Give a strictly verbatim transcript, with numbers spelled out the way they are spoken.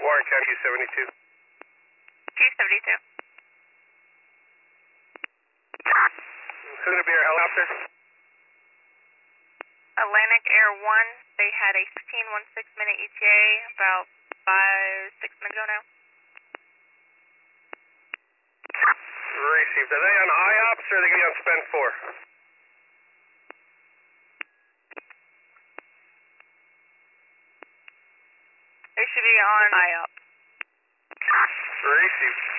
Warren County two seventy-two. two seventy-two. Who's going to be our helicopter? Atlantic Air one, they had a fifteen sixteen minute E T A about five, six minutes ago now. Received. Are they on I O P S or are they going to be on Spend four? They should be on I O P S. Received.